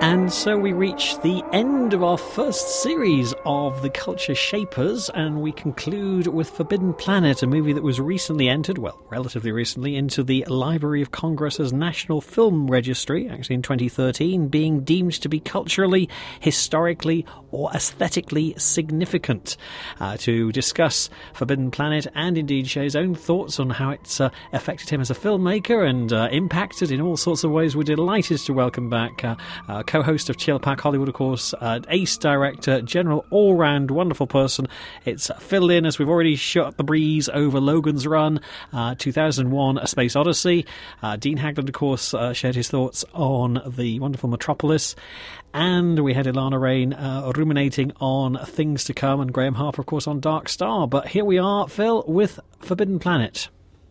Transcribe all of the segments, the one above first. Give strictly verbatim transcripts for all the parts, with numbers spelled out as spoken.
And so we reach the end of our first series of The Culture Shapers, and we conclude with Forbidden Planet, a movie that was recently entered, well, relatively recently, into the Library of Congress's National Film Registry, actually in twenty thirteen, being deemed to be culturally, historically, or aesthetically significant. Uh, to discuss Forbidden Planet and indeed share his own thoughts on how it's uh, affected him as a filmmaker and uh, impacted in all sorts of ways, we're delighted to welcome back uh, uh, co-host of Chill Pack Hollywood, of course, uh, ace director, general all-round wonderful person. It's Phil Lynn, as we've already shot the breeze over Logan's Run, uh, two thousand one, A Space Odyssey. Uh, Dean Haglund, of course, uh, shared his thoughts on the wonderful Metropolis. And we had Ilana Rain uh, ruminating on Things to Come, and Graham Harper, of course, on Dark Star. But here we are, Phil, with Forbidden Planet.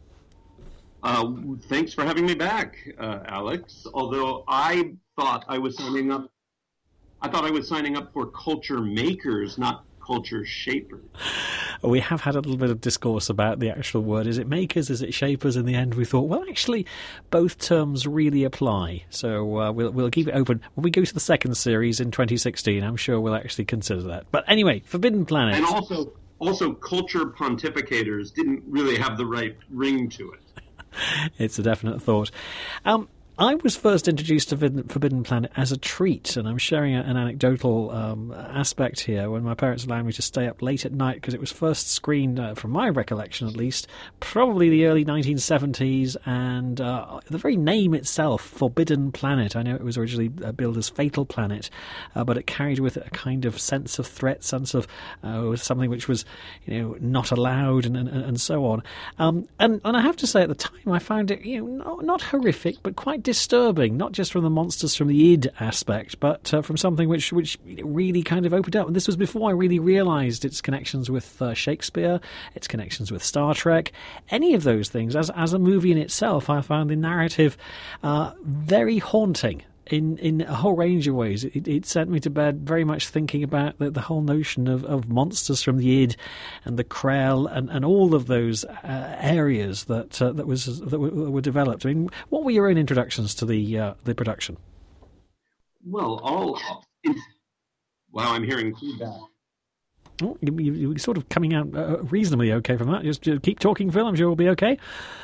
Uh, thanks for having me back, uh, Alex. Although I thought I was signing up, I thought I was signing up for culture makers, not culture shapers. We have had a little bit of discourse about the actual word. Is it makers? Is it shapers? In the end, we thought, well, actually, both terms really apply. So uh, we'll we'll keep it open. When we go to the second series in twenty sixteen, I'm sure we'll actually consider that. But anyway, Forbidden Planet. And also, also culture pontificators didn't really have the right ring to it. It's a definite thought. Um, I was first introduced to Forbidden Planet as a treat, and I'm sharing an anecdotal um, aspect here when my parents allowed me to stay up late at night because it was first screened, uh, from my recollection at least, probably the early nineteen seventies, and uh, the very name itself, Forbidden Planet, I know it was originally uh, billed as Fatal Planet, uh, but it carried with it a kind of sense of threat, sense of uh, something which was, you know, not allowed, and, and, and so on. Um, and, and I have to say, at the time, I found it, you know, not, not horrific, but quite disturbing, not just from the monsters from the id aspect, but uh, from something which which really kind of opened up. And this was before I really realised its connections with uh, Shakespeare, its connections with Star Trek, any of those things. As as a movie in itself, I found the narrative uh, very haunting. In, in a whole range of ways. It, it sent me to bed very much thinking about the, the whole notion of, of monsters from the id and the Krell and, and all of those uh, areas that uh, that was that were, were developed. I mean, what were your own introductions to the uh, the production? Well, all in, wow, I'm hearing feedback. Oh, you, you, you're sort of coming out uh, reasonably okay from that. Just, just keep talking, Phil. I'm sure we'll be okay.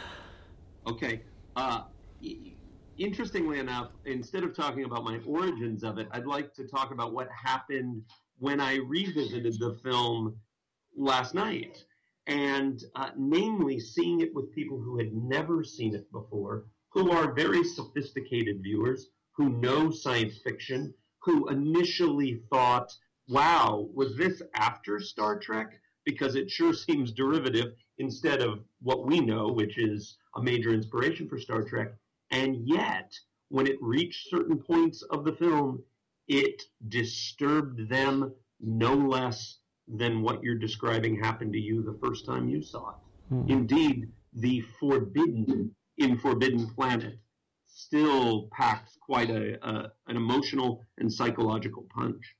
Okay. Uh, Interestingly enough, instead of talking about my origins of it, I'd like to talk about what happened when I revisited the film last night. And uh, namely, seeing it with people who had never seen it before, who are very sophisticated viewers, who know science fiction, who initially thought, wow, was this after Star Trek? Because it sure seems derivative instead of what we know, which is a major inspiration for Star Trek. And yet, when it reached certain points of the film, it disturbed them no less than what you're describing happened to you the first time you saw it. Mm. Indeed, the forbidden in Forbidden Planet still packs quite a, a an emotional and psychological punch.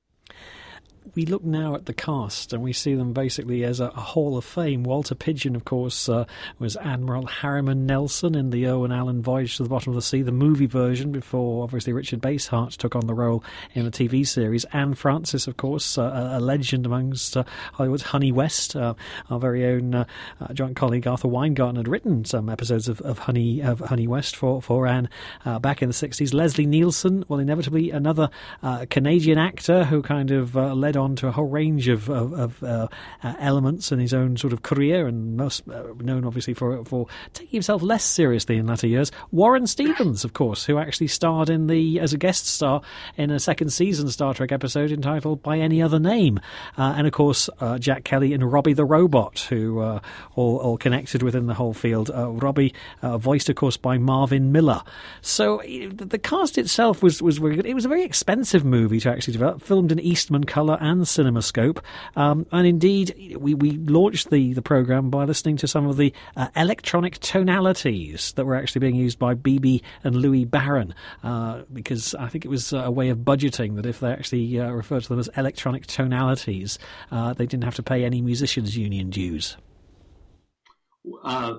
We look now at the cast and we see them basically as a, a Hall of Fame. Walter Pidgeon, of course, uh, was Admiral Harriman Nelson in the Owen Allen Voyage to the Bottom of the Sea, the movie version, before obviously Richard Basehart took on the role in the T V series. Anne Francis, of course, uh, a legend amongst uh, Hollywood's Honey West. Uh, our very own uh, uh, joint colleague Arthur Weingarten had written some episodes of, of Honey of Honey West for, for Anne uh, back in the sixties. Leslie Nielsen, well, inevitably another uh, Canadian actor who kind of uh, led on to a whole range of, of, of uh, uh, elements in his own sort of career, and most uh, known obviously for for taking himself less seriously in latter years. Warren Stevens, of course, who actually starred in the as a guest star in a second season Star Trek episode entitled By Any Other Name, uh, and of course uh, Jack Kelly and Robbie the Robot, who uh, all, all connected within the whole field. Uh, Robbie, uh, voiced of course by Marvin Miller. So you know, the cast itself was was very good. It was a very expensive movie to actually develop, filmed in Eastman colour and CinemaScope, um, and indeed we, we launched the, the programme by listening to some of the uh, electronic tonalities that were actually being used by B B and Louis Barron, uh, because I think it was a way of budgeting that if they actually uh, referred to them as electronic tonalities, uh, they didn't have to pay any musicians' union dues. Uh,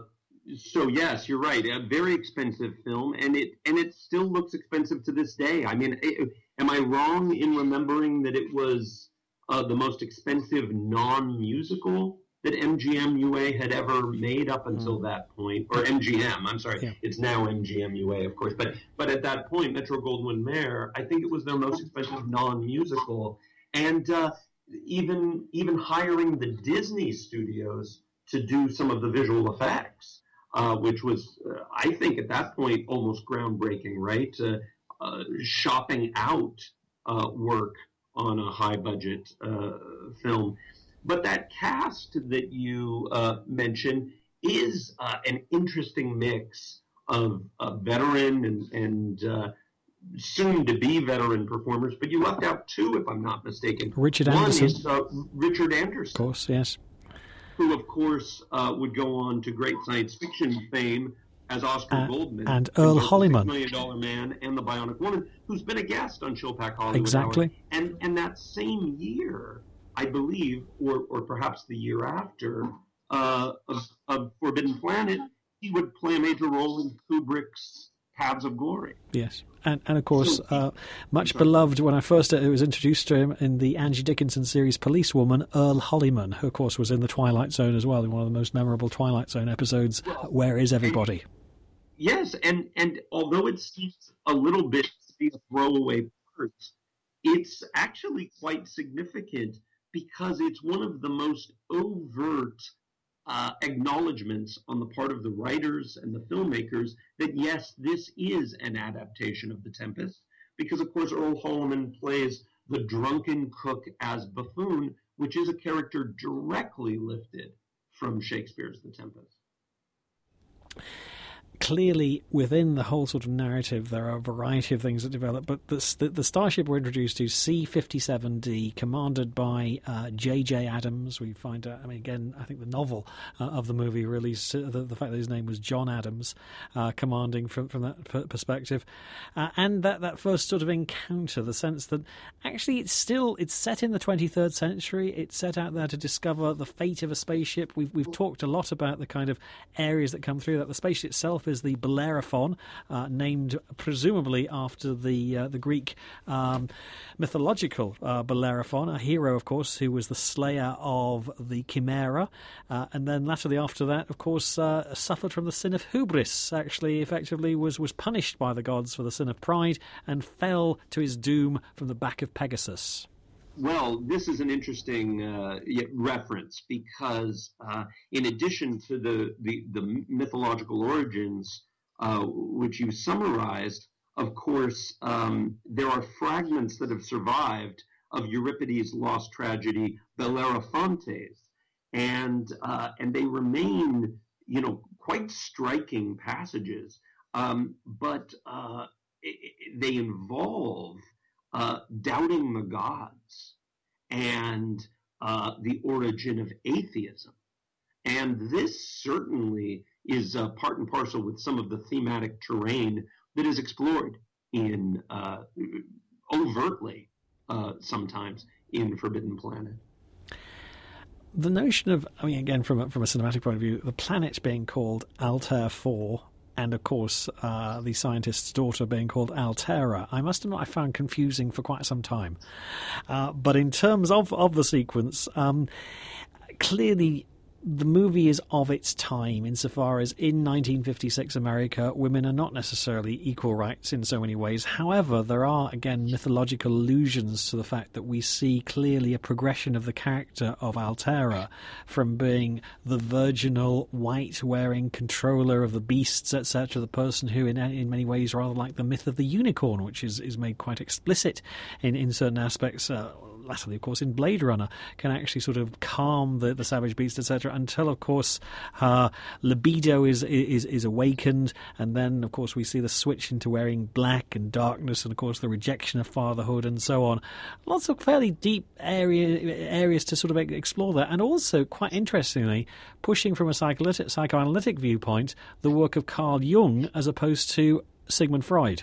So yes, you're right. A very expensive film, and it and it still looks expensive to this day. I mean, it, am I wrong in remembering that it was uh, the most expensive non-musical that M G M U A had ever made up until mm. that point, or M G M? I'm sorry, yeah. It's now M G M U A, of course. But but at that point, Metro-Goldwyn-Mayer, I think it was their most expensive non-musical, and uh, even even hiring the Disney studios to do some of the visual effects. Uh, which was, uh, I think, at that point, almost groundbreaking, right? Uh, uh, shopping out uh, work on a high-budget uh, film. But that cast that you uh, mentioned is uh, an interesting mix of uh, veteran and, and uh, soon-to-be veteran performers. But you left out two, if I'm not mistaken. Richard One Anderson. is uh, Richard Anderson. Of course, yes. Who, of course, uh, would go on to great science fiction fame as Oscar uh, Goldman. And Earl Holliman. The Six Million Dollar Man and The Bionic Woman, who's been a guest on Chilpack Hollywood Exactly. Hour. And, and that same year, I believe, or, or perhaps the year after, uh, of, of Forbidden Planet, he would play a major role in Kubrick's Paths of Glory. Yes. And, and of course, uh, much beloved when I first it was introduced to him in the Angie Dickinson series Policewoman, Earl Holliman, who, of course, was in the Twilight Zone as well, in one of the most memorable Twilight Zone episodes, well, Where Is Everybody? And, yes, and, and although it seems a little bit to be a throwaway part, it's actually quite significant because it's one of the most overt Uh, acknowledgments on the part of the writers and the filmmakers that, yes, this is an adaptation of The Tempest, because, of course, Earl Holliman plays the drunken cook as Buffoon, which is a character directly lifted from Shakespeare's The Tempest. Clearly, within the whole sort of narrative, there are a variety of things that develop, but the, the, the starship we're introduced to, C fifty-seven D, commanded by uh, J J Adams. We find out, I mean, again, I think the novel uh, of the movie really, uh, the, the fact that his name was John Adams, uh, commanding from, from that p- perspective. Uh, and that, that first sort of encounter, the sense that actually it's still, it's set in the twenty-third century. It's set out there to discover the fate of a spaceship. We've, we've talked a lot about the kind of areas that come through that. The spaceship itself is the Bellerophon, uh, named presumably after the uh, the Greek um, mythological uh, Bellerophon, a hero, of course, who was the slayer of the Chimera, uh, and then latterly after that, of course, uh, suffered from the sin of hubris. Actually, effectively, was was punished by the gods for the sin of pride and fell to his doom from the back of Pegasus. Well, this is an interesting uh, reference because, uh, in addition to the, the, the mythological origins, uh, which you summarized, of course, um, there are fragments that have survived of Euripides' lost tragedy, Bellerophontes, and uh, and they remain, you know, quite striking passages, um, but uh, it, it, they involve Uh, doubting the gods and uh, the origin of atheism. And this certainly is uh, part and parcel with some of the thematic terrain that is explored in uh, overtly uh, sometimes in Forbidden Planet. The notion of, I mean, again, from a, from a cinematic point of view, the planet being called Altair four, and, of course, uh, the scientist's daughter being called Altera, I must admit I found confusing for quite some time. Uh, but in terms of, of the sequence, um, clearly the movie is of its time insofar as in nineteen fifty-six America, women are not necessarily equal rights in so many ways. However, there are, again, mythological allusions to the fact that we see clearly a progression of the character of Altera from being the virginal, white-wearing controller of the beasts, et cetera, the person who, in in many ways, rather like the myth of the unicorn, which is, is made quite explicit in, in certain aspects, uh, latterly, of course, in Blade Runner, can actually sort of calm the, the savage beast, et cetera, until, of course, her libido is, is is awakened, and then, of course, we see the switch into wearing black and darkness, and, of course, the rejection of fatherhood and so on. Lots of fairly deep area, areas to sort of explore there, and also, quite interestingly, pushing from a psychoanalytic, psychoanalytic viewpoint, the work of Carl Jung as opposed to Sigmund Freud.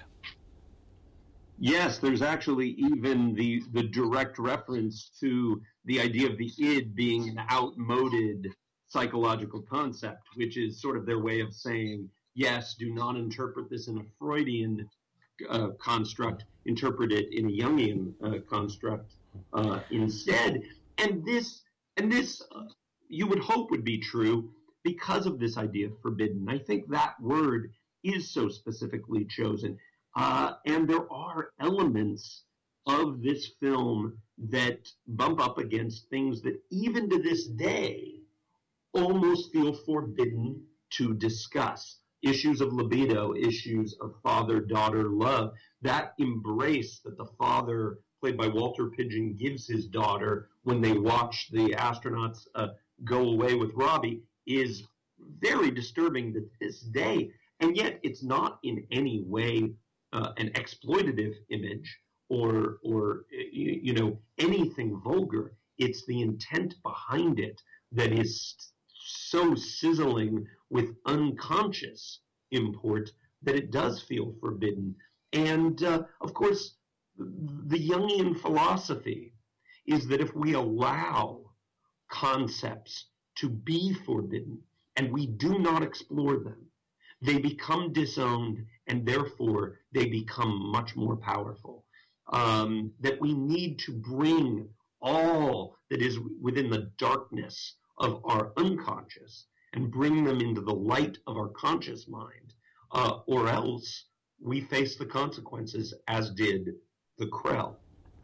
Yes, there's actually even the, the direct reference to the idea of the id being an outmoded psychological concept, which is sort of their way of saying, yes, do not interpret this in a Freudian uh, construct, interpret it in a Jungian uh, construct uh, instead. And this, and this, uh, you would hope would be true because of this idea of forbidden. I think that word is so specifically chosen. Uh, and there are elements of this film that bump up against things that even to this day almost feel forbidden to discuss. Issues of libido, issues of father-daughter love, that embrace that the father, played by Walter Pidgeon, gives his daughter when they watch the astronauts uh, go away with Robbie is very disturbing to this day. And yet it's not in any way uh, an exploitative image or, or you, you know, anything vulgar. It's the intent behind it that is so sizzling with unconscious import that it does feel forbidden. And, uh, of course, the Jungian philosophy is that if we allow concepts to be forbidden and we do not explore them, they become disowned and therefore they become much more powerful. Um, that we need to bring all that is within the darkness of our unconscious and bring them into the light of our conscious mind, uh, or else we face the consequences, as did the Krell.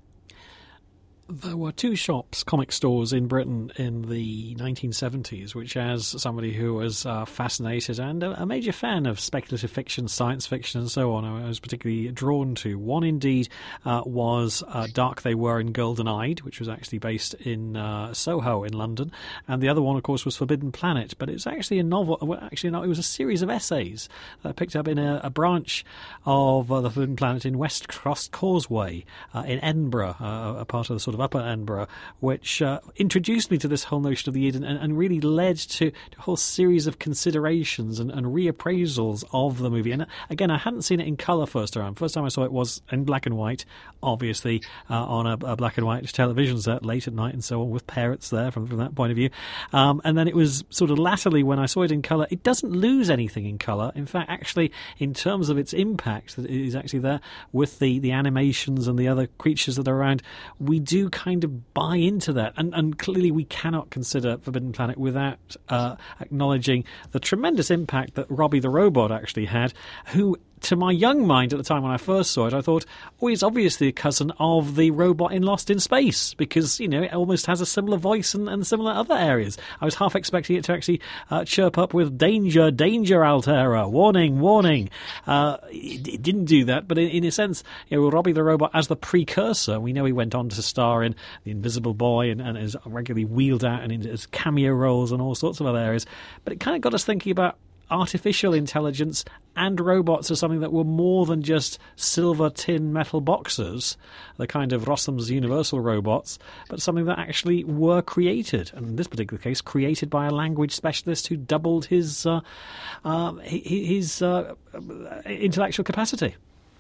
There were two shops, comic stores in Britain in the nineteen seventies, which, as somebody who was uh, fascinated and a, a major fan of speculative fiction, science fiction and so on, I was particularly drawn to. One indeed uh, was uh, Dark They Were and Golden Eyed, which was actually based in uh, Soho in London, and the other one, of course, was Forbidden Planet, but it was actually a novel, well, actually no, it was a series of essays that picked up in a, a branch of uh, the Forbidden Planet in West Cross Causeway uh, in Edinburgh, uh, a part of the sort of Upper Edinburgh, which uh, introduced me to this whole notion of the id and, and really led to, to a whole series of considerations and, and reappraisals of the movie. And again, I hadn't seen it in colour first time. First time I saw it was in black and white, obviously uh, on a, a black and white television set late at night and so on, with parents there from, from that point of view. Um, and then it was sort of latterly when I saw it in colour. It doesn't lose anything in colour. In fact, actually, in terms of its impact that is actually there with the, the animations and the other creatures that are around, we do kind of buy into that. And, and clearly we cannot consider Forbidden Planet without uh, acknowledging the tremendous impact that Robbie the Robot actually had, who, to my young mind at the time when I first saw it, I thought, oh, he's obviously a cousin of the robot in Lost in Space, because, you know, it almost has a similar voice and, and similar other areas. I was half expecting it to actually uh, chirp up with danger, danger, Altera, warning, warning. Uh, it, it didn't do that, but in, in a sense, you know, Robbie the Robot as the precursor, we know he went on to star in The Invisible Boy and, and is regularly wheeled out and in his cameo roles and all sorts of other areas. But it kind of got us thinking about artificial intelligence and robots as something that were more than just silver tin metal boxes, the kind of Rossum's Universal robots, but something that actually were created, and in this particular case, created by a language specialist who doubled his uh, uh, his uh, intellectual capacity.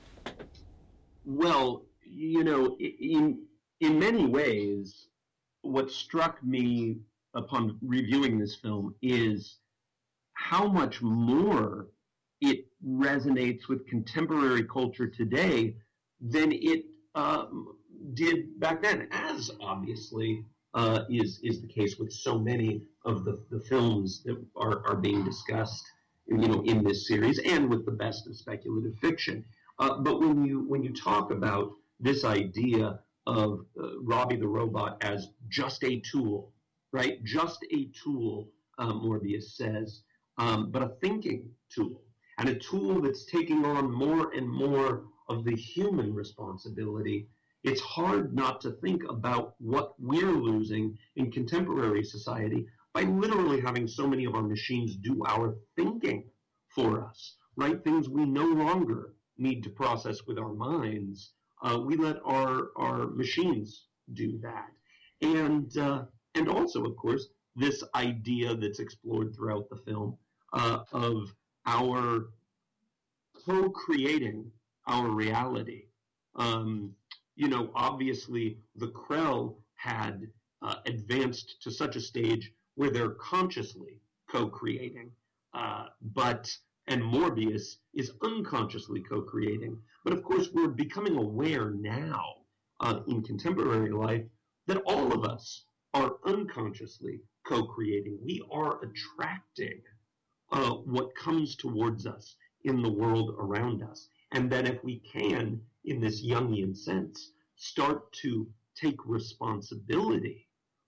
Well, you know, in in many ways, what struck me upon reviewing this film is how much more it resonates with contemporary culture today than it uh, did back then, as obviously uh, is is the case with so many of the, the films that are, are being discussed, you know, in this series, and with the best of speculative fiction. Uh, but when you when you talk about this idea of uh, Robbie the Robot as just a tool, right? Just a tool, uh, Morbius says. Um, but a thinking tool, and a tool that's taking on more and more of the human responsibility. It's hard not to think about what we're losing in contemporary society by literally having so many of our machines do our thinking for us, right? Things we no longer need to process with our minds. Uh, we let our, our machines do that. And, uh, and also, of course, this idea that's explored throughout the film uh, of our co-creating our reality. Um, you know, obviously, the Krell had uh, advanced to such a stage where they're consciously co-creating, uh, but and Morbius is unconsciously co-creating. But of course, we're becoming aware now uh, in contemporary life that all of us are unconsciously co-creating. We are attracting uh, what comes towards us in the world around us. And that if we can, in this Jungian sense, start to take responsibility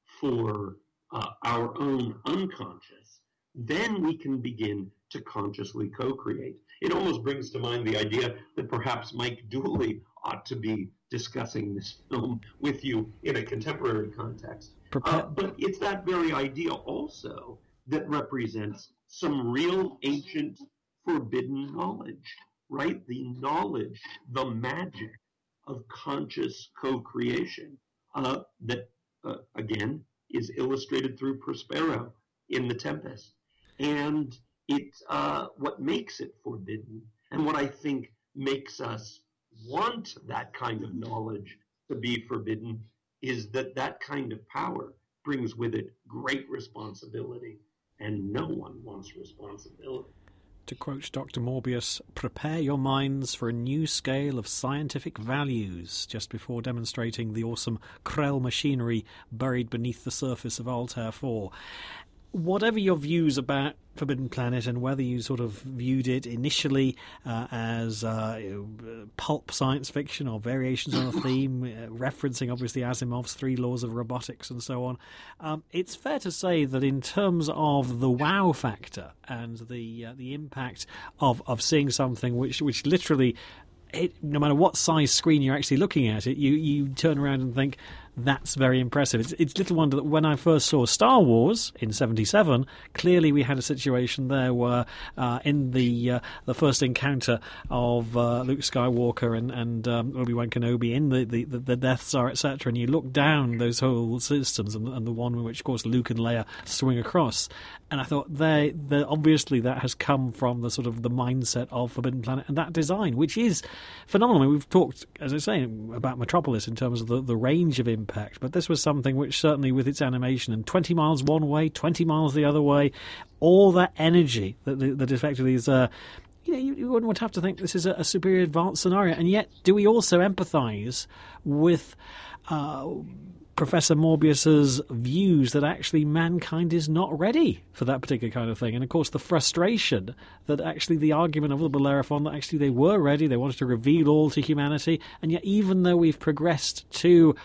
for uh, our own unconscious, then we can begin to consciously co-create. It almost brings to mind the idea that perhaps Mike Dooley ought to be discussing this film with you in a contemporary context. Uh, but it's that very idea also that represents some real ancient forbidden knowledge, right? The knowledge, the magic of conscious co-creation uh, that, uh, again, is illustrated through Prospero in The Tempest. And it's uh, what makes it forbidden, and what I think makes us want that kind of knowledge to be forbidden, is that that kind of power brings with it great responsibility, and no one wants responsibility. To quote Doctor Morbius, prepare your minds for a new scale of scientific values, just before demonstrating the awesome Krell machinery buried beneath the surface of Altair four. Whatever your views about Forbidden Planet, and whether you sort of viewed it initially uh, as uh, you know, pulp science fiction or variations on a theme, uh, referencing obviously Asimov's Three Laws of Robotics and so on, um, it's fair to say that in terms of the wow factor and the uh, the impact of, of seeing something which which literally, it, no matter what size screen you're actually looking at it, you, you turn around and think, that's very impressive. It's, it's little wonder that when I first saw Star Wars in seventy-seven, clearly we had a situation there where uh, in the uh, the first encounter of uh, Luke Skywalker and, and um, Obi-Wan Kenobi in the, the, the Death Star, et cetera, and you look down those whole systems and, and the one in which, of course, Luke and Leia swing across. And I thought, they, they, obviously that has come from the sort of the mindset of Forbidden Planet and that design, which is phenomenal. I mean, we've talked, as I say, about Metropolis in terms of the, the range of impact, but this was something which certainly with its animation and twenty miles one way, twenty miles the other way, all that energy that, that effectively is... Uh, you know, you, you wouldn't have to think this is a, a superior advanced scenario. And yet, do we also empathise with... Uh, Professor Morbius's views that actually mankind is not ready for that particular kind of thing. And of course the frustration that actually the argument of the Bellerophon that actually they were ready, they wanted to reveal all to humanity, and yet even though we've progressed to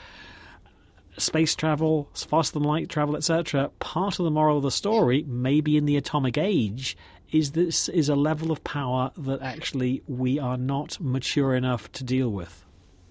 space travel, faster than light travel, et cetera, part of the moral of the story, maybe in the atomic age, is this is a level of power that actually we are not mature enough to deal with.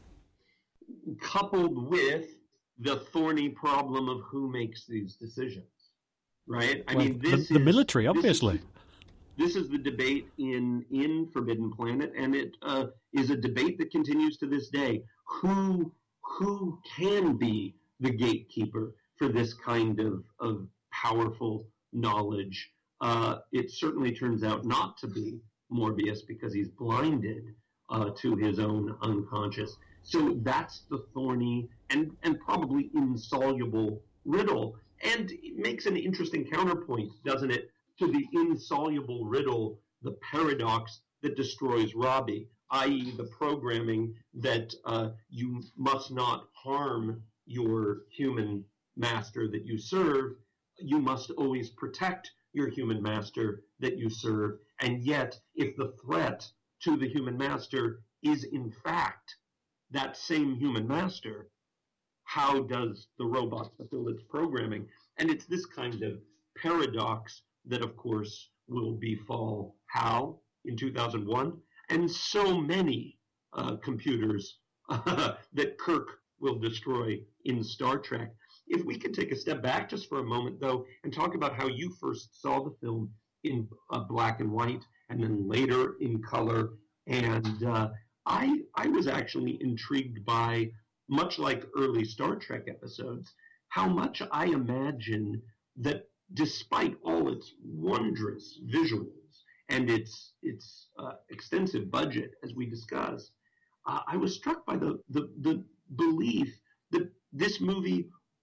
Coupled with the thorny problem of who makes these decisions, right? I well, mean, this the, the is, military, obviously. This is, this is the debate in in Forbidden Planet, and it uh, is a debate that continues to this day. Who who can be the gatekeeper for this kind of of powerful knowledge? Uh, it certainly turns out not to be Morbius because he's blinded uh, to his own unconscious. So that's the thorny and, and probably insoluble riddle. And it makes an interesting counterpoint, doesn't it, to the insoluble riddle, the paradox that destroys Robbie, that is the programming that uh, you must not harm your human master that you serve. You must always protect your human master that you serve. And yet, if the threat to the human master is in fact that same human master, how does the robot fulfill its programming? And it's this kind of paradox that, of course, will befall HAL in two thousand one and so many uh, computers uh, that Kirk will destroy in Star Trek. If we could take a step back just for a moment, though, and talk about how you first saw the film in uh, black and white and then later in color. And uh, I, I was actually intrigued by, much like early Star Trek episodes, how much I imagine that despite all its wondrous visuals and its its uh, extensive budget, as we discussed, uh, I was struck by the, the, the belief that this movie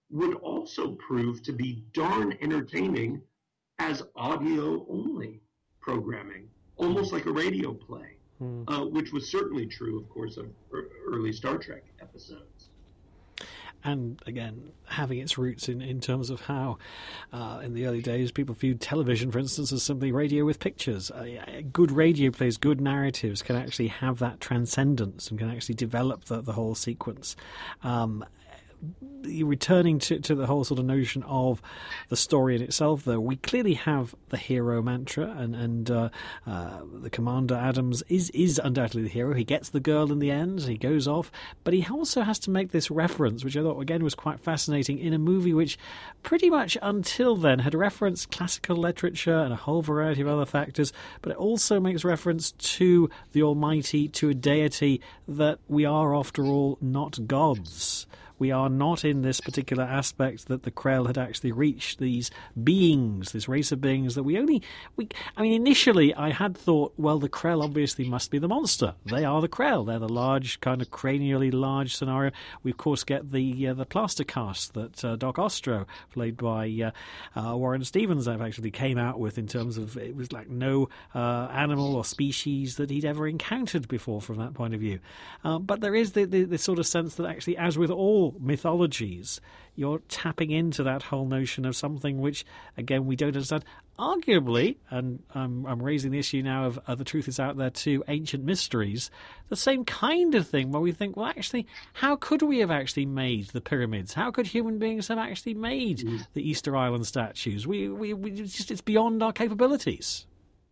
would also prove to be darn entertaining as audio-only programming, almost like a radio play, mm. uh, which was certainly true, of course, of early Star Trek episodes. And again, having its roots in, in terms of how, uh, in the early days, people viewed television, for instance, as simply radio with pictures. Uh, good radio plays, good narratives can actually have that transcendence and can actually develop the, the whole sequence. Um, returning to, to the whole sort of notion of the story in itself, though, we clearly have the hero mantra, and, and uh, uh, the Commander Adams is, is undoubtedly the hero. He gets the girl in the end, he goes off, but he also has to make this reference, which I thought, again, was quite fascinating, in a movie which pretty much until then had referenced classical literature and a whole variety of other factors, but it also makes reference to the Almighty, to a deity, that we are, after all, not gods. We are not in this particular aspect that the Krell had actually reached these beings, this race of beings that we only... we. I mean, initially I had thought, well, the Krell obviously must be the monster. They are the Krell. They're the large, kind of cranially large scenario. We, of course, get the uh, the plaster cast that uh, Doc Ostro, played by uh, uh, Warren Stevens, actually came out with, in terms of it was like no uh, animal or species that he'd ever encountered before from that point of view. Uh, but there is the, the, the sort of sense that actually, as with all mythologies, you're tapping into that whole notion of something which, again, we don't understand. Arguably, and I'm, I'm raising the issue now of uh, the truth is out there too, ancient mysteries, the same kind of thing where we think, well, actually, how could we have actually made the pyramids? How could human beings have actually made mm. the Easter Island statues? We, we, we just, it's beyond our capabilities.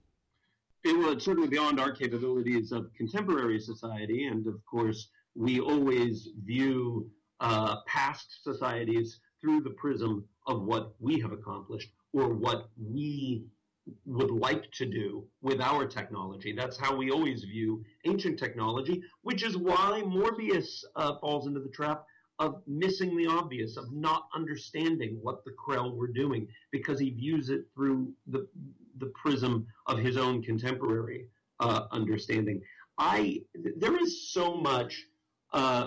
It was certainly beyond our capabilities of contemporary society, and of course, we always view Uh, past societies through the prism of what we have accomplished or what we would like to do with our technology. That's how we always view ancient technology, which is why Morbius uh, falls into the trap of missing the obvious, of not understanding what the Krell were doing, because he views it through the the prism of his own contemporary uh, understanding. I there is so much uh,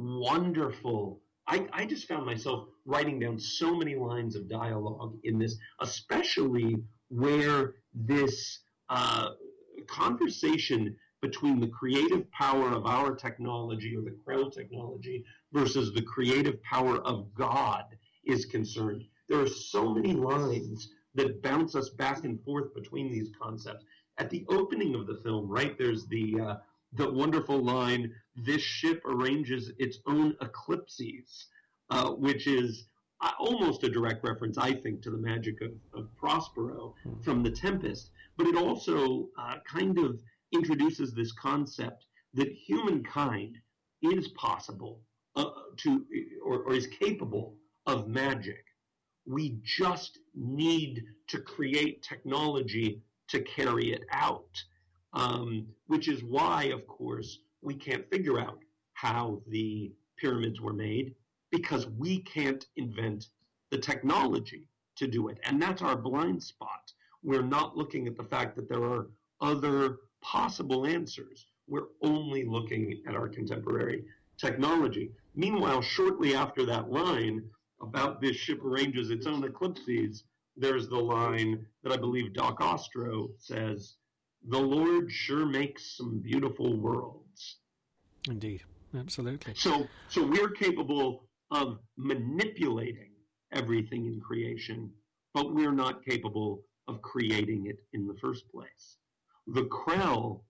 wonderful. I, I just found myself writing down so many lines of dialogue in this, especially where this uh, conversation between the creative power of our technology or the Krell technology versus the creative power of God is concerned. There are so many lines that bounce us back and forth between these concepts. At the opening of the film, right, there's the uh, the wonderful line, "This ship arranges its own eclipses," uh, which is uh, almost a direct reference, I think, to the magic of, of Prospero mm. from The Tempest. But it also uh, kind of introduces this concept that humankind is possible uh, to, or, or is capable of magic. We just need to create technology to carry it out. Um, which is why, of course, we can't figure out how the pyramids were made, because we can't invent the technology to do it. And that's our blind spot. We're not looking at the fact that there are other possible answers. We're only looking at our contemporary technology. Meanwhile, shortly after that line about this ship arranges its own eclipses, there's the line that I believe Doc Ostro says, "The Lord sure makes some beautiful worlds." Indeed, absolutely. So, so we're capable of manipulating everything in creation, but we're not capable of creating it in the first place. The Krell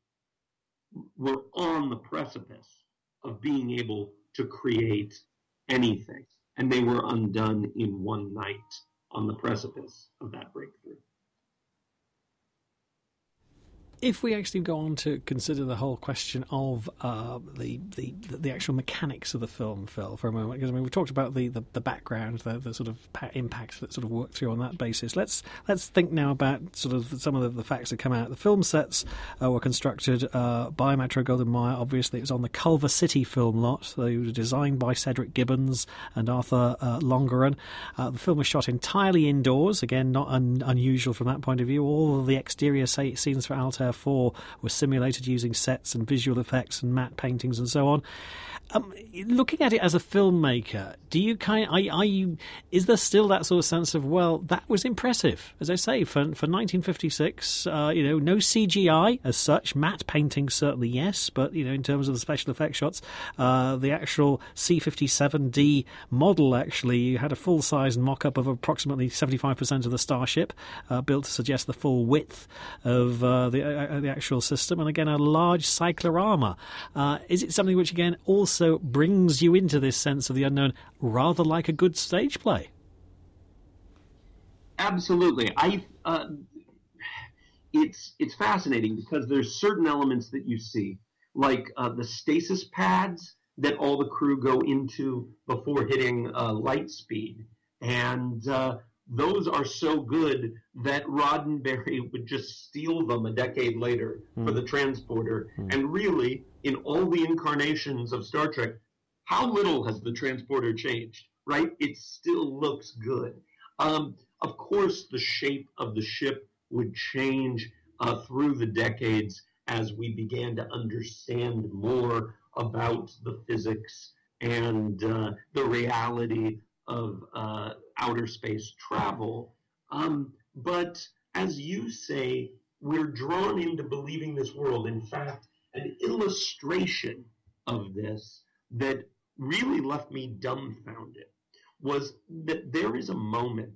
were on the precipice of being able to create anything, and they were undone in one night on the precipice of that breakthrough. If we actually go on to consider the whole question of uh, the, the the actual mechanics of the film, Phil, for a moment, because I mean we've talked about the, the, the background, the, the sort of impacts that sort of work through on that basis. Let's let's think now about sort of some of the, the facts that come out. The film sets uh, were constructed uh, by Metro-Goldwyn-Mayer. Obviously, it was on the Culver City film lot. They were designed by Cedric Gibbons and Arthur uh, Longeron. Uh, the film was shot entirely indoors. Again, not un- unusual from that point of view. All of the exterior scenes for Altair therefore were simulated using sets and visual effects and matte paintings and so on. Um, looking at it as a filmmaker, do you kind of, are, are you? Is there still that sort of sense of, well, that was impressive, as I say, for for nineteen fifty-six? Uh, you know, no C G I as such, matte painting certainly yes, but you know, in terms of the special effects shots, uh, the actual C fifty-seven D model actually you had a full size mock-up of approximately seventy-five percent of the starship, uh, built to suggest the full width of uh, the uh, the actual system, and again a large cyclorama. Uh, is it something which again also brings you into this sense of the unknown, rather like a good stage play? Absolutely. I uh, it's it's fascinating because there's certain elements that you see, like uh, the stasis pads that all the crew go into before hitting uh, light speed, and uh, those are so good that Roddenberry would just steal them a decade later mm. for the transporter. Mm. And really, in all the incarnations of Star Trek, how little has the transporter changed, right? It still looks good. Um, of course, the shape of the ship would change uh, through the decades as we began to understand more about the physics and uh, the reality of uh, outer space travel. Um, but as you say, we're drawn into believing this world. In fact, an illustration of this that really left me dumbfounded was that there is a moment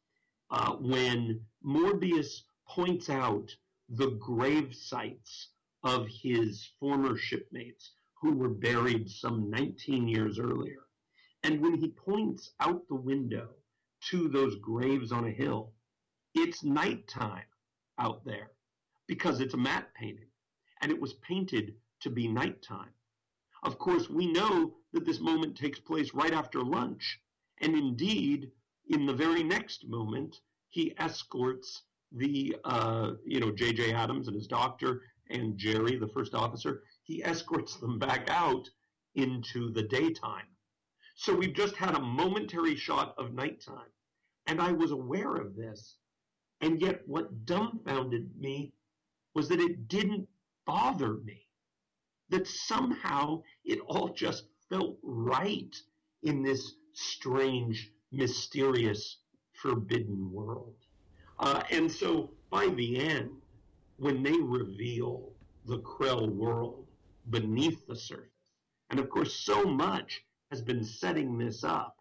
uh, when Morbius points out the grave sites of his former shipmates who were buried some nineteen years earlier. And when he points out the window to those graves on a hill, it's nighttime out there because it's a matte painting, and it was painted to be nighttime. Of course, we know that this moment takes place right after lunch, and indeed, in the very next moment, he escorts the, uh, you know, J J Abrams and his doctor and Jerry, the first officer, he escorts them back out into the daytime. So we've just had a momentary shot of nighttime, and I was aware of this, and yet what dumbfounded me was that it didn't bother me, that somehow it all just felt right in this strange, mysterious, forbidden world. Uh, and so by the end, when they reveal the Krell world beneath the surface, and of course so much has been setting this up,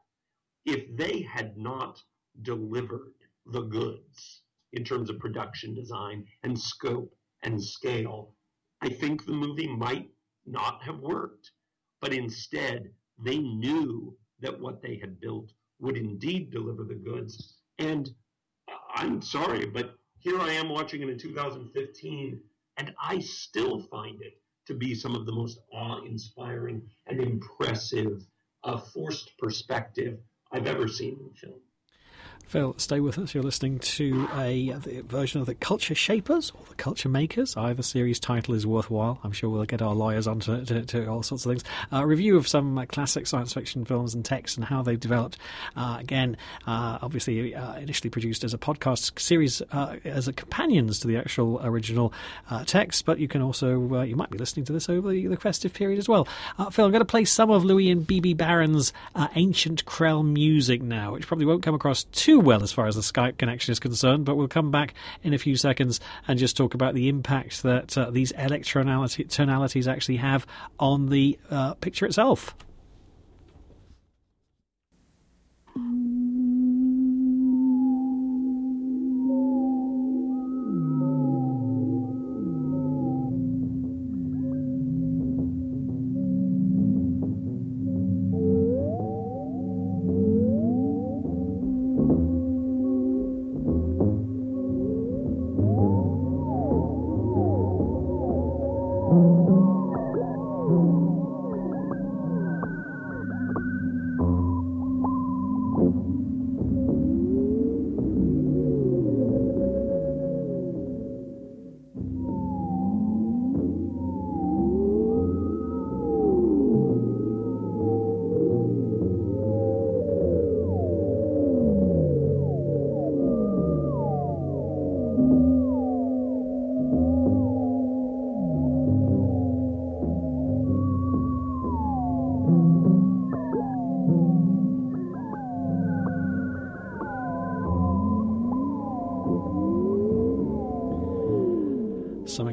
if they had not delivered the goods in terms of production design and scope and scale, I think the movie might not have worked. But instead, they knew that what they had built would indeed deliver the goods. And I'm sorry, but here I am watching it in two thousand fifteen, and I still find it to be some of the most awe-inspiring and impressive uh, forced perspective I've ever seen in film. Phil, stay with us. You're listening to a version of The Culture Shapers or The Culture Makers. Either series title is worthwhile. I'm sure we'll get our lawyers on to, to, to all sorts of things. A uh, review of some uh, classic science fiction films and texts and how they've developed. Uh, again, uh, obviously uh, initially produced as a podcast series uh, as a companions to the actual original uh, text, but you can also, uh, you might be listening to this over the, the festive period as well. Uh, Phil, I'm going to play some of Louis and B B Barron's uh, Ancient Krell music now, which probably won't come across too well as far as the Skype connection is concerned, but we'll come back in a few seconds and just talk about the impact that uh, these electronality tonalities actually have on the uh, picture itself.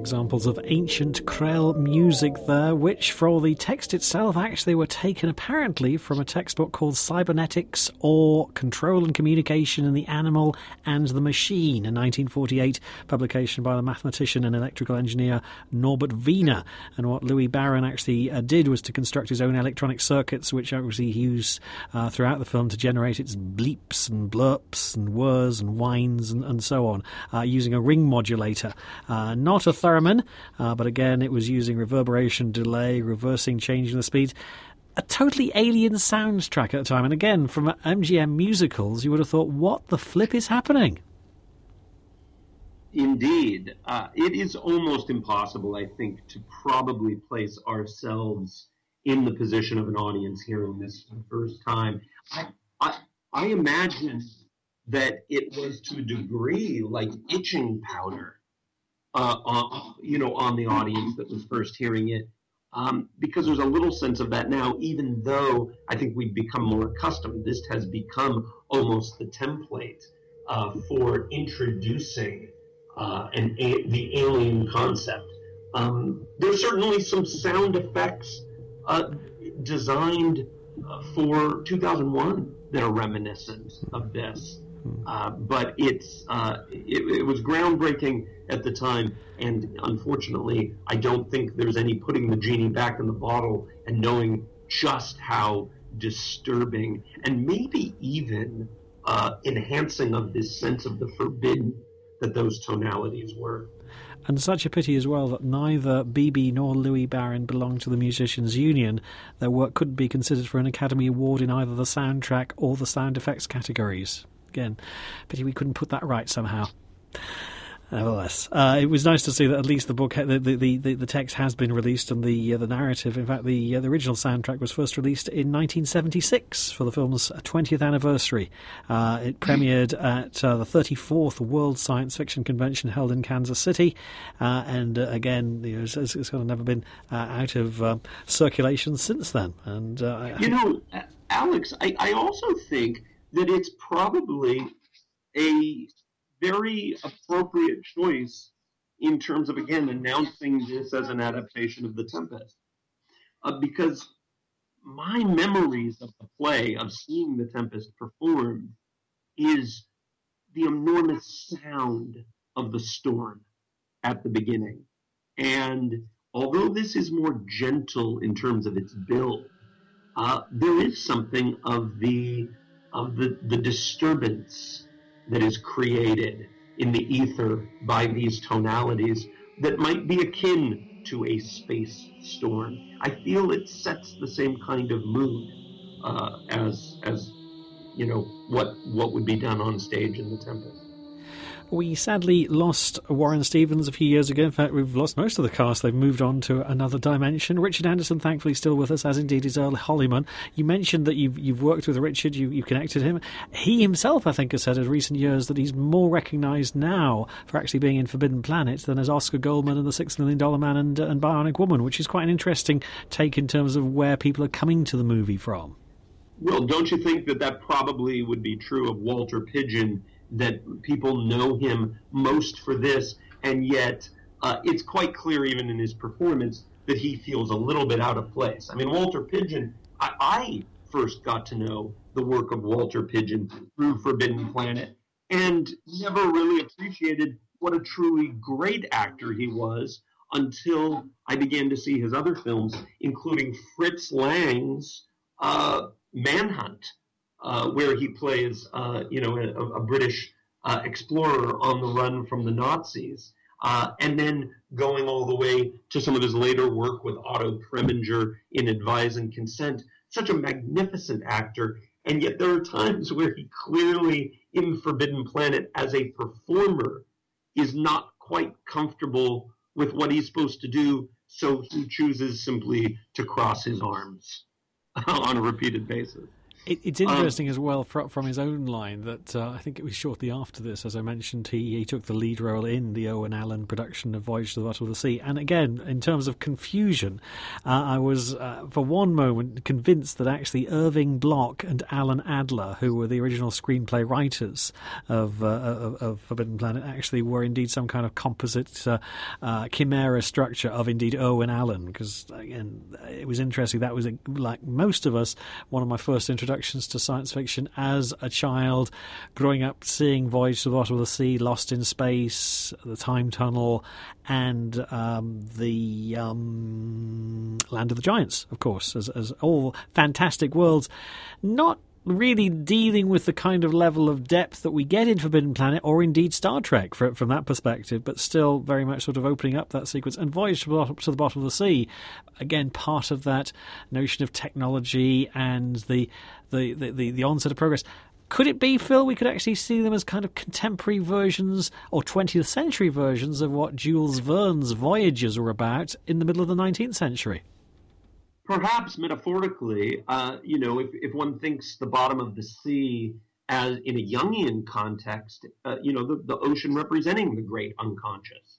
examples of ancient Krell music there, which, for all the text itself, actually were taken apparently from a textbook called Cybernetics, or Control and Communication in the Animal and the Machine, a nineteen forty-eight publication by the mathematician and electrical engineer Norbert Wiener. And what Louis Barron actually uh, did was to construct his own electronic circuits, which obviously he used uh, throughout the film to generate its bleeps and blurps and whirs and whines and, and so on, uh, using a ring modulator. Uh, not a theremin, uh, but again, it was using reverberation, delay, reversing, changing the speed. A totally alien soundtrack at the time. And again, from M G M musicals, you would have thought, what the flip is happening? Indeed. Uh, it is almost impossible, I think, to probably place ourselves in the position of an audience hearing this for the first time. I, I, I imagine that it was to a degree like itching powder, uh, on, you know, on the audience that was first hearing it, um, because there's a little sense of that now, even though I think we've become more accustomed. This has become almost the template uh, for introducing uh, an, a, the alien concept. Um, there's certainly some sound effects uh, designed uh, for two thousand one that are reminiscent of this. Uh, but it's uh, it, it was groundbreaking at the time, and unfortunately, I don't think there's any putting the genie back in the bottle and knowing just how disturbing and maybe even uh, enhancing of this sense of the forbidden that those tonalities were. And such a pity as well that neither B B nor Louis Barron belonged to the Musicians' Union. Their work couldn't be considered for an Academy Award in either the soundtrack or the sound effects categories. Again, pity we couldn't put that right somehow. Nevertheless, uh, it was nice to see that at least the book, the the, the, the text has been released, and the uh, the narrative. In fact, the uh, the original soundtrack was first released in nineteen seventy-six for the film's twentieth anniversary. Uh, it premiered at uh, the thirty-fourth World Science Fiction Convention held in Kansas City, uh, and uh, again, you know, it's, it's kind of never been uh, out of uh, circulation since then. And uh, you know, Alex, I, I also think that it's probably a very appropriate choice in terms of, again, announcing this as an adaptation of The Tempest. Uh, because my memories of the play, of seeing The Tempest performed, is the enormous sound of the storm at the beginning. And although this is more gentle in terms of its build, uh, there is something of the of the, the disturbance that is created in the ether by these tonalities that might be akin to a space storm. I feel it sets the same kind of mood uh, as as you know what what would be done on stage in The Tempest. We sadly lost Warren Stevens a few years ago. In fact, we've lost most of the cast. They've moved on to another dimension. Richard Anderson, thankfully, still with us, as indeed is Earl Holliman. You mentioned that you've you've worked with Richard, you you connected him. He himself, I think, has said in recent years that he's more recognised now for actually being in Forbidden Planet than as Oscar Goldman and The Six Million Dollar Man and, and Bionic Woman, which is quite an interesting take in terms of where people are coming to the movie from. Well, don't you think that that probably would be true of Walter Pidgeon, that people know him most for this, and yet uh, it's quite clear even in his performance that he feels a little bit out of place. I mean, Walter Pidgeon, I, I first got to know the work of Walter Pidgeon through Forbidden Planet, and never really appreciated what a truly great actor he was until I began to see his other films, including Fritz Lang's uh, Manhunt, Uh, where he plays, uh, you know, a, a British uh, explorer on the run from the Nazis, uh, and then going all the way to some of his later work with Otto Preminger in Advise and Consent. Such a magnificent actor, and yet there are times where he clearly, in Forbidden Planet, as a performer, is not quite comfortable with what he's supposed to do, so he chooses simply to cross his arms on a repeated basis. It, it's interesting um, as well from, from his own line that uh, I think it was shortly after this, as I mentioned, he, he took the lead role in the Owen Allen production of Voyage to the Bottom of the Sea. And again, in terms of confusion, uh, I was uh, for one moment convinced that actually Irving Block and Alan Adler, who were the original screenplay writers of, uh, of, of Forbidden Planet, actually were indeed some kind of composite uh, uh, chimera structure of indeed Owen Allen. Because again, it was interesting. That was, like most of us, one of my first introductions to science fiction as a child, growing up seeing Voyage to the Bottom of the Sea, Lost in Space, The Time Tunnel, and um, the um, Land of the Giants, of course, as, as all fantastic worlds. Not really dealing with the kind of level of depth that we get in Forbidden Planet, or indeed Star Trek for, from that perspective, but still very much sort of opening up that sequence. And Voyage to the, Bottom, to the Bottom of the Sea, again, part of that notion of technology and the the, the, the, the onset of progress. Could it be, Phil, we could actually see them as kind of contemporary versions or twentieth century versions of what Jules Verne's Voyagers were about in the middle of the nineteenth century? Perhaps metaphorically, uh, you know, if, if one thinks the bottom of the sea as in a Jungian context, uh, you know, the, the ocean representing the great unconscious.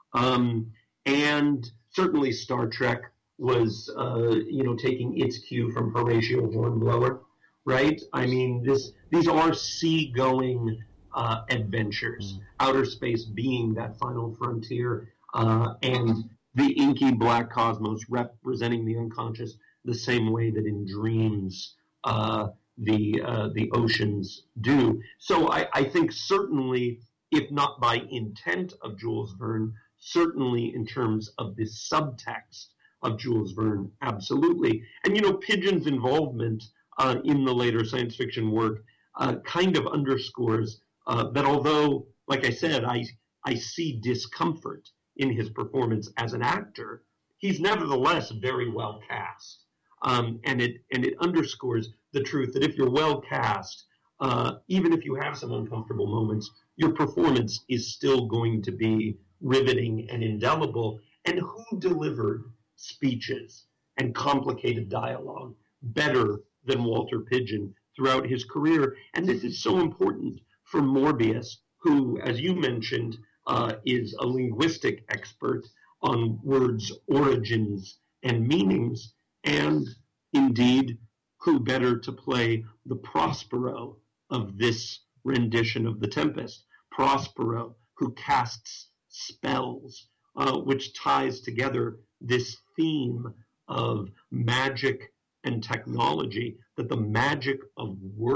Um, and certainly Star Trek was, uh, you know, taking its cue from Horatio Hornblower, right? I mean, this these are sea-going uh, adventures, mm. outer space being that final frontier, uh, and the inky black cosmos representing the unconscious the same way that in dreams uh, the uh, the oceans do. So I, I think certainly, if not by intent of Jules Verne, certainly in terms of the subtext of Jules Verne, absolutely. And, you know, Pidgeon's involvement uh, in the later science fiction work uh, kind of underscores uh, that although, like I said, I I see discomfort in his performance as an actor, he's nevertheless very well cast. Um, and it and it underscores the truth that if you're well cast, uh, even if you have some uncomfortable moments, your performance is still going to be riveting and indelible. And who delivered speeches and complicated dialogue better than Walter Pidgeon throughout his career? And this is so important for Morbius, who, as you mentioned, Uh, is a linguistic expert on words' origins and meanings, and indeed, who better to play the Prospero of this rendition of The Tempest? Prospero, who casts spells, uh, which ties together this theme of magic and technology, that the magic of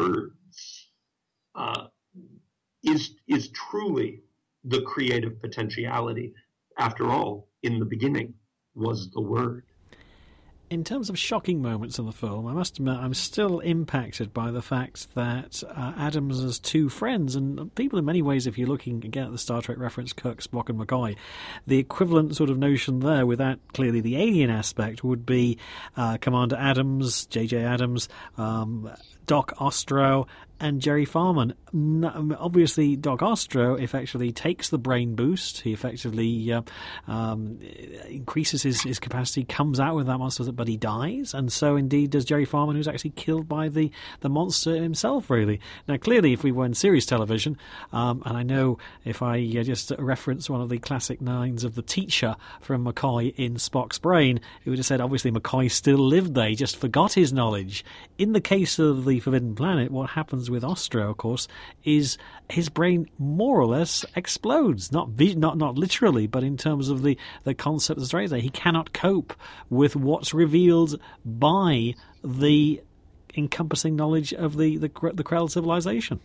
words uh, is is truly the creative potentiality. After all, in the beginning was the Word. In terms of shocking moments in the film, I must admit I'm still impacted by the fact that uh, Adams' two friends, and people in many ways, if you're looking again at the Star Trek reference, Kirk, Spock and McCoy, the equivalent sort of notion there, without clearly the alien aspect, would be uh, Commander Adams, J J Adams, um, Doc Ostro, and Jerry Farman. Obviously, Doc Ostro effectively takes the brain boost. He effectively uh, um, increases his, his capacity, comes out with that monster, but he dies. And so, indeed, does Jerry Farman, who's actually killed by the, the monster himself, really. Now, clearly, if we were in series television, um, and I know if I uh, just reference one of the classic lines of the teacher from McCoy in Spock's brain, it would have said, obviously, McCoy still lived there. He just forgot his knowledge. In the case of the Forbidden Planet, what happens with Ostro, of course, is his brain more or less explodes. Not not not literally, but in terms of the, the concept that's right there. He cannot cope with what's revealed by the encompassing knowledge of the, the, the Krell civilization.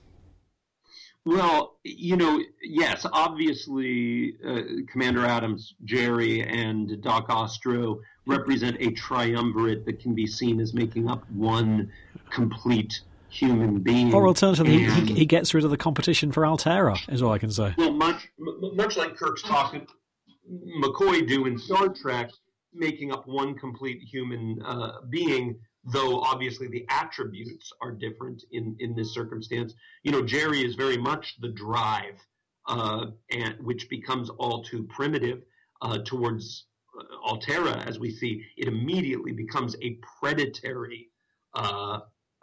Well, you know, yes, obviously uh, Commander Adams, Jerry, and Doc Ostro represent a triumvirate that can be seen as making up one complete human being. Or alternatively, and, he, he gets rid of the competition for Altera, is all I can say. Well, much much like Kirk, Spock, and McCoy do in Star Trek, making up one complete human uh, being, though obviously the attributes are different in, in this circumstance. You know, Jerry is very much the drive, uh, and which becomes all too primitive uh, towards uh, Altera, as we see. It immediately becomes a predatory uh, uh,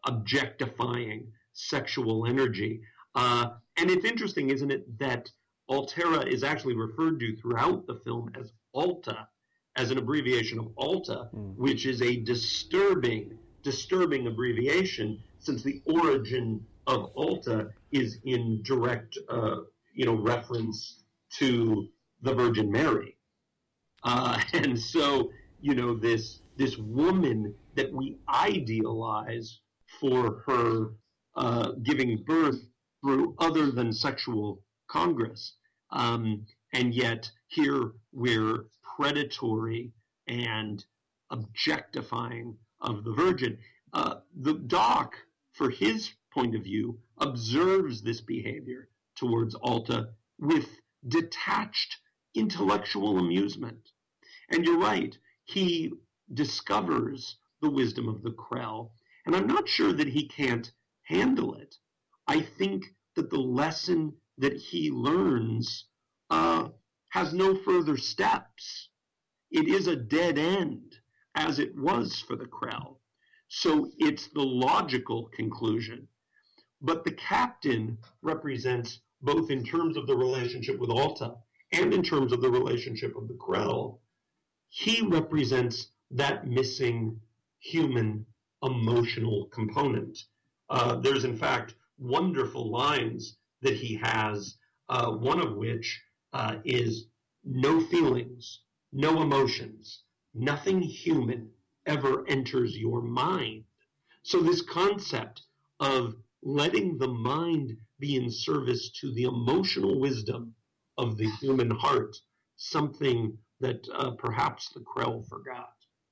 objectifying sexual energy. Uh, and it's interesting, isn't it, that Altera is actually referred to throughout the film as Alta, as an abbreviation of Alta, mm. which is a disturbing, disturbing abbreviation, since the origin of Alta is in direct, uh, you know, reference to the Virgin Mary. Uh, and so, you know, this this woman that we idealize for her uh, giving birth through other than sexual congress. Um, and yet here we're predatory and objectifying of the Virgin. Uh, the doc, for his point of view, observes this behavior towards Alta with detached intellectual amusement. And you're right, he discovers the wisdom of the Krell, and I'm not sure that he can't handle it. I think that the lesson that he learns uh, has no further steps. It is a dead end, as it was for the Krell. So it's the logical conclusion. But the captain represents, both in terms of the relationship with Alta and in terms of the relationship of the Krell, he represents that missing human emotional component. Uh, there's, in fact, wonderful lines that he has, uh, one of which uh, is no feelings, no emotions, nothing human ever enters your mind. So this concept of letting the mind be in service to the emotional wisdom of the human heart, something that uh, perhaps the Krell forgot.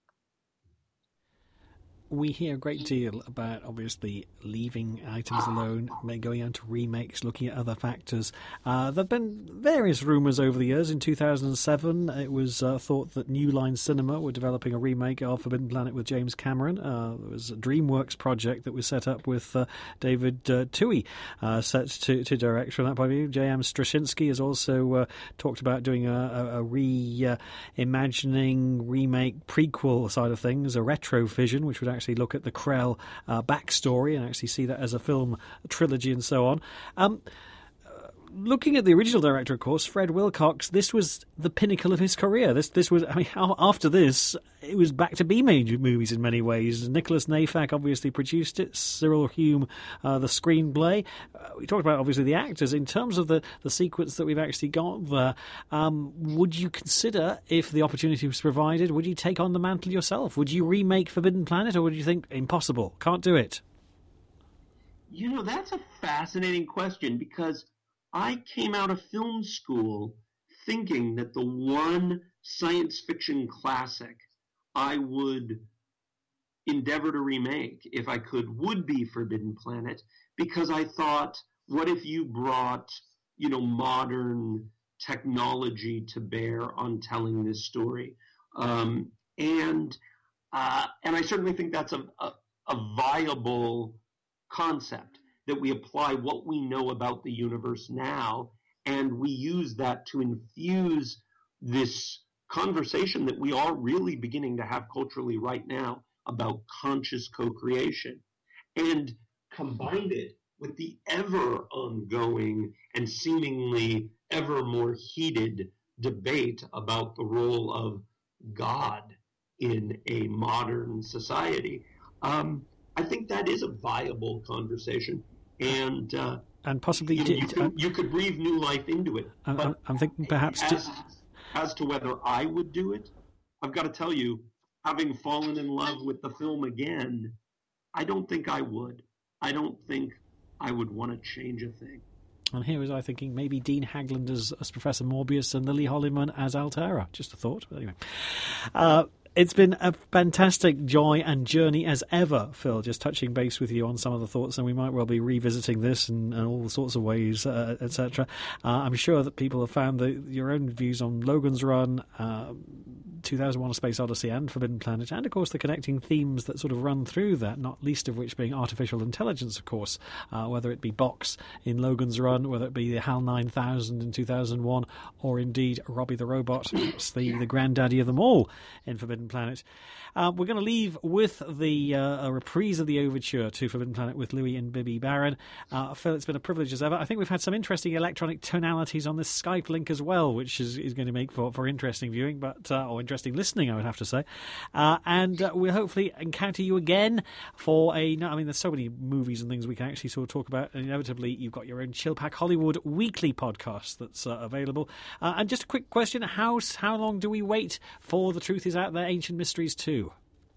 We hear a great deal about, obviously, leaving items alone, going on to remakes, looking at other factors. Uh, there have been various rumours over the years. In two thousand seven, it was uh, thought that New Line Cinema were developing a remake of Forbidden Planet with James Cameron. Uh, there was a DreamWorks project that was set up with uh, David uh, Toohey uh, set to, to direct from that point of view. J M Straczynski has also uh, talked about doing a, a, a reimagining, uh, remake, prequel side of things, a retrovision, which would actually look at the Krell uh, backstory and actually see that as a film a trilogy and so on. Um, uh, looking at the original director, of course, Fred Wilcox, this was the pinnacle of his career. This this was, I mean, after this, it was back to B-major movies in many ways. Nicholas Nayfack obviously produced it, Cyril Hume, uh, the screenplay. Uh, we talked about, obviously, the actors. In terms of the, the sequence that we've actually got there, um, would you consider, if the opportunity was provided, would you take on the mantle yourself? Would you remake Forbidden Planet, or would you think, impossible, can't do it? You know, that's a fascinating question, because I came out of film school thinking that the one science fiction classic I would endeavor to remake, if I could, would be Forbidden Planet, because I thought, what if you brought, you know, modern technology to bear on telling this story? Um, and uh, and I certainly think that's a, a, a viable concept, that we apply what we know about the universe now, and we use that to infuse this conversation that we are really beginning to have culturally right now about conscious co-creation, and combine it with the ever ongoing and seemingly ever more heated debate about the role of God in a modern society. Um, I think that is a viable conversation, and uh, and possibly you, did, you, could, you could breathe new life into it. I'm, but I'm thinking perhaps as, to... as to whether I would do it, I've got to tell you, having fallen in love with the film again, I don't think I would. I don't think I would want to change a thing. And here was I thinking maybe Dean Haglund as, as Professor Morbius and Lily Hollyman as Altera. Just a thought. But anyway. Uh, It's been a fantastic joy and journey as ever, Phil, just touching base with you on some of the thoughts, and we might well be revisiting this in, in all sorts of ways, uh, et cetera. Uh, I'm sure that people have found the, your own views on Logan's Run, uh, two thousand one: A Space Odyssey and Forbidden Planet, and, of course, the connecting themes that sort of run through that, not least of which being artificial intelligence, of course, uh, whether it be Box in Logan's Run, whether it be the HAL nine thousand in two thousand one, or indeed Robbie the Robot, the, the granddaddy of them all in Forbidden Forbidden Planet. Uh, we're going to leave with the uh, a reprise of the overture to Forbidden Planet with Louis and Bibi Baron. Uh, Phil, it's been a privilege as ever. I think we've had some interesting electronic tonalities on this Skype link as well, which is, is going to make for, for interesting viewing, but uh, or interesting listening, I would have to say. Uh, and uh, we'll hopefully encounter you again for a... I mean, there's so many movies and things we can actually sort of talk about. And inevitably, you've got your own Chill Pack Hollywood weekly podcast that's uh, available. Uh, and just a quick question, how, how long do we wait for The Truth Is Out There, Ancient Mysteries two?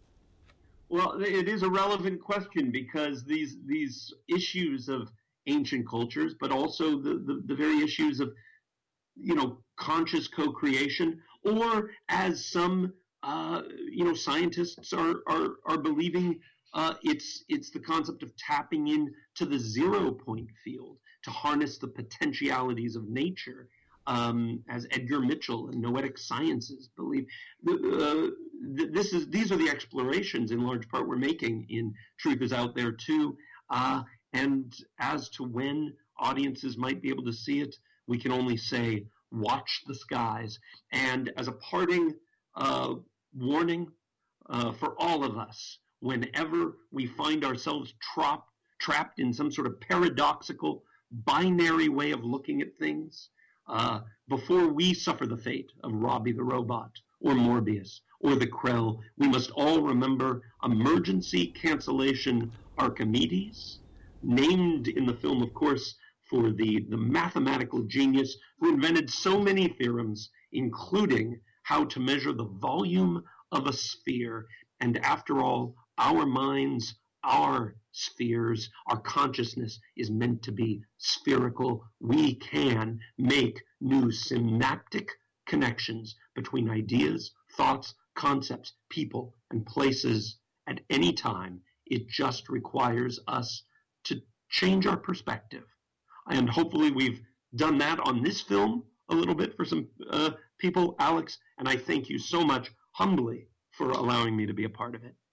Well, it is a relevant question because these these issues of ancient cultures, but also the, the, the very issues of, you know, conscious co-creation, or as some, uh, you know, scientists are, are, are believing, uh, it's, it's the concept of tapping into the zero point field to harness the potentialities of nature. Um, as Edgar Mitchell and Noetic Sciences believe, uh, this is these are the explorations in large part we're making in Truth Is Out There too. Uh, and as to when audiences might be able to see it, we can only say, watch the skies. And as a parting uh, warning uh, for all of us, whenever we find ourselves tra- trapped in some sort of paradoxical, binary way of looking at things, Uh, before we suffer the fate of Robbie the Robot or Morbius or the Krell, we must all remember emergency cancellation Archimedes, named in the film, of course, for the, the mathematical genius who invented so many theorems, including how to measure the volume of a sphere. And after all, our minds, our spheres, our consciousness is meant to be spherical. We can make new synaptic connections between ideas, thoughts, concepts, people, and places at any time. It just requires us to change our perspective. And hopefully we've done that on this film a little bit for some uh, people, Alex, and I thank you so much humbly for allowing me to be a part of it.